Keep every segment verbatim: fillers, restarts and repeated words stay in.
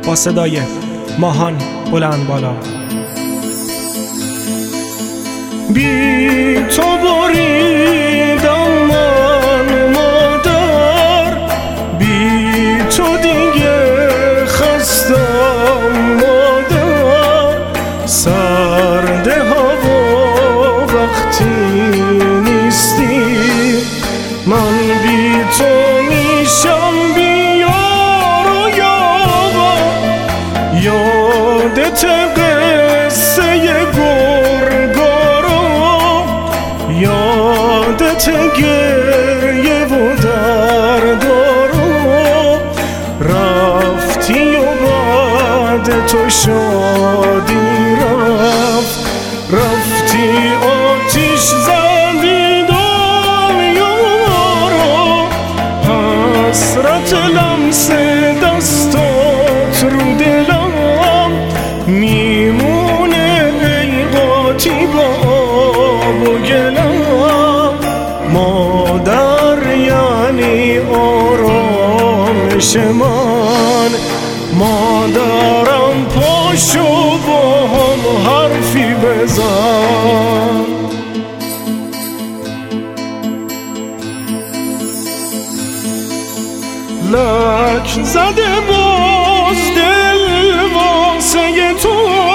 با صدای ماهان بلند بالا. بی تو بریدم من مادر، بی تو دیگه خستم مادر. سرد هوا وقتی نیستی، من بی تو میشم بی یار و یاور. یادت قصه گرگارا، یادت گریه و دردارا. رفتی و بعد تو شادی رفت، رفتی آتیش زدی دنیا را. حسرت لمس دستات رو دلم میمونه ای قاطی با آب و گلم. مادر یعنی آرامش من، مادرم پاشو با هم حرفی بزن. لک زده باز دل واسه تو،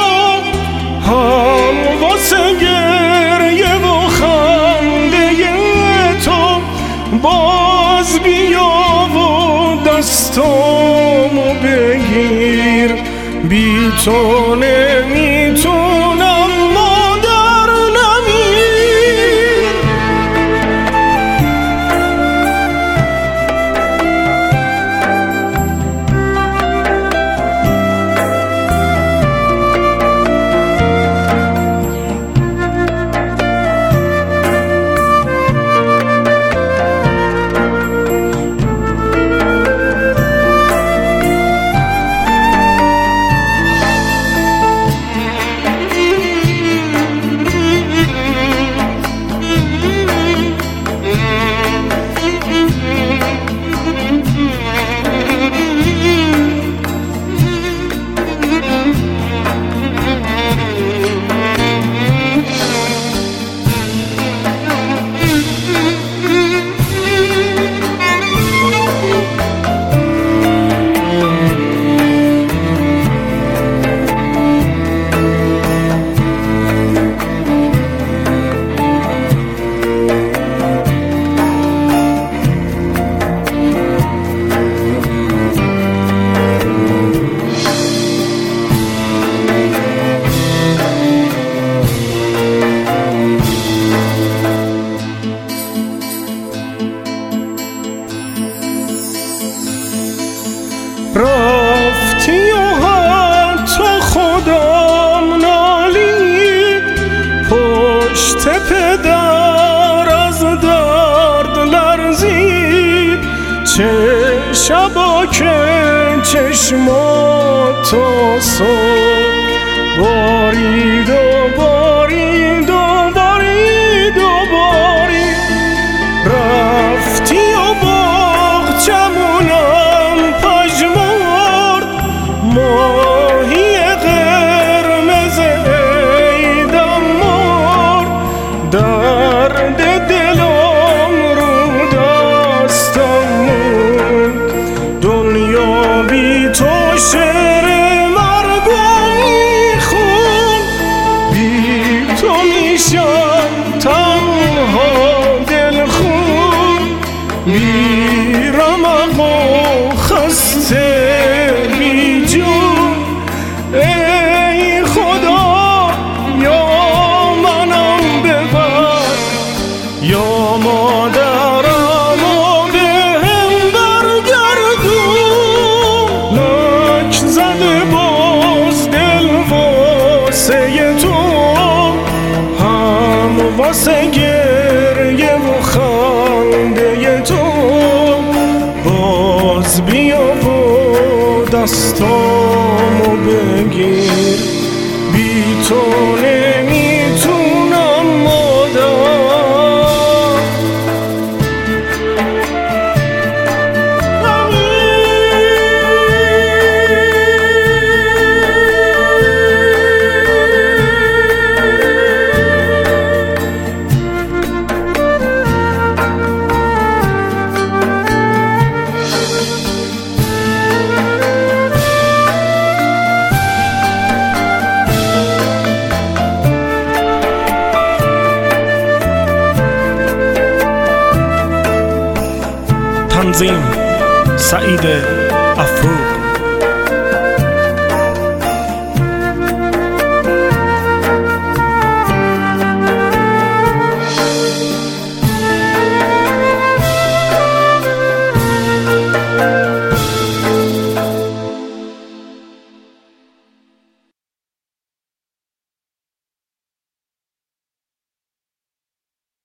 هم واسه گریه و خنده تو. باز بیا و دستامو بگیر، بی تو نمیتونم مادر نمیر. رفتی و حتی خودم نالید، پشت پدر از درد لرزید. چه شبا که چشمات تا صبح بارید و بارید و بارید و بارید. رفتی و باغچمونم پژمرد، ماهی قرمز عیدم مرد. درد دلم رو دستم موند، دنیا بی تو شعر مرگم میخون. بی تو میشم تنها دلخون، بی رمق و خسته بی جون. ای خدا یا منم ببر، یا مادرم و بهم برگردون. لک زده باز دل واسه تو، هم واسه گریه و خنده تو. باز بیا و دستامو بگیر، بی تو نمیتونم مادر. تنظیم سعید افروق.